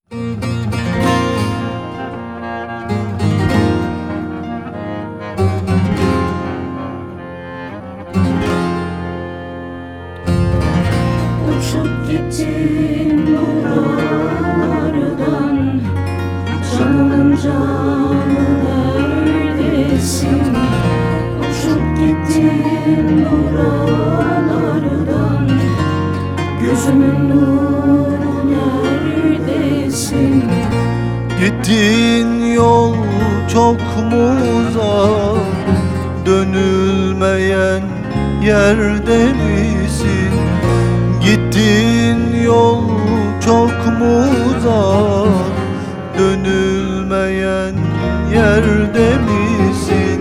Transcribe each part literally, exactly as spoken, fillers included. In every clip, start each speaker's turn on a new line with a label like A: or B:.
A: Uçup gittin buralardan, canımın canı neredesin? Uçup gittin buralardan, gözümün nuru neredesin?
B: Gittiğin yol çok mu uzak, dönülmeyen yerde misin? Gittiğin yol çok mu uzak, dönülmeyen yerde misin?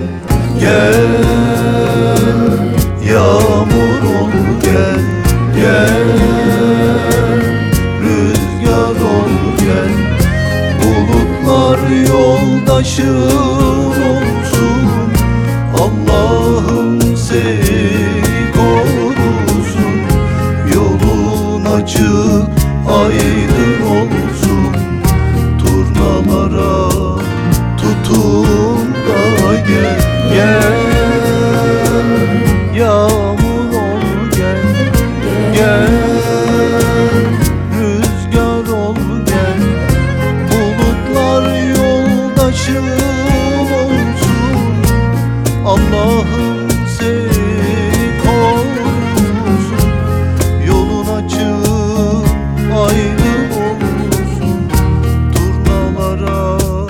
B: Gel, yağmur ol gel, gel, rüzgar ol gel. Bulutlar yoldaşın olsun, Allah'ım seni korusun. Yolun açık, aydın olsun, turnalara tutun da gel. Gel, yağmur ol gel, gel, rüzgar ol gel. Bulutlar yoldaşın olsun, Allah'ım seni korusun. Yolun açık, aydın olsun, turnalara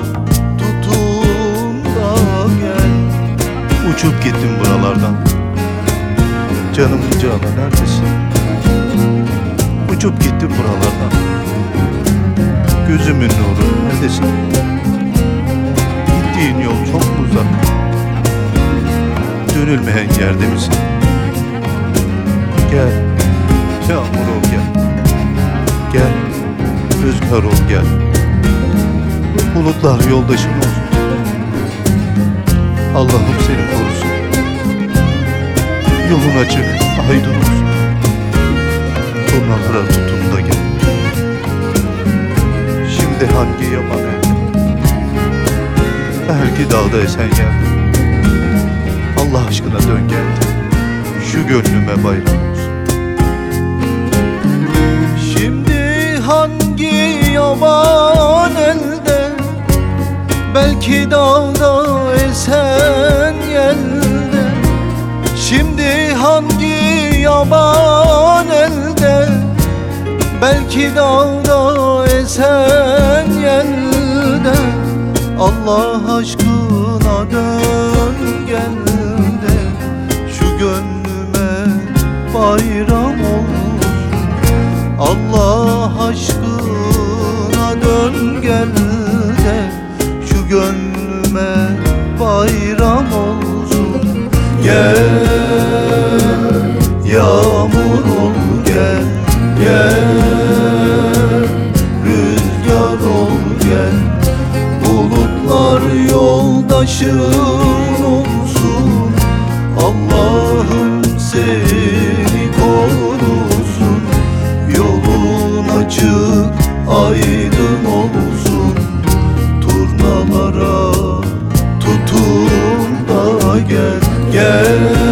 B: tutun da gel. Uçup gittim buralardan, canımın canı neredesin? Uçup gittim buralardan, gözümün nuru neredesin? Gittiğin yol çok uzak, dönülmeyen yerde misin? Gel, yağmur ol gel, gel, rüzgar ol gel. Bulutlar yoldaşın olsun, Allah'ım seni korusun. Yolun açık, aydın olsun, turnalara tutun da gel. Şimdi hangi yaban elde, belki dağda esen yerde. Allah aşkına dön gel de, şu gönlüme bayram olsun. Şimdi hangi yaban elde, belki dağda esen yelde. Şimdi hangi yaban elde, belki dağda esen yelde. Allah aşkına dön gel de, şu gönlüme bayram olsun. Allah aşkına dön gel de, şu gönlüme bayram olsun. Gel, yağmur ol gel, gel, rüzgar ol gel. Bulutlar yoldaşın olsun, Allah'ım seni korusun. Yolun açık, aydın olsun, turnalara tutun da gel, gel.